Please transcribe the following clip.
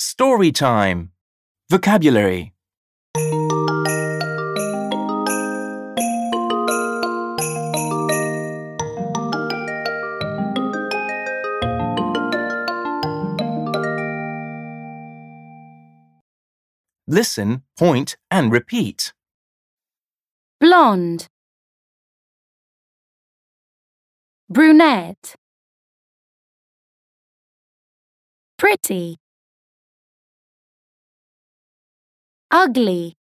Story time. Vocabulary. Listen, point, and repeat. Blonde, brunette, pretty, ugly,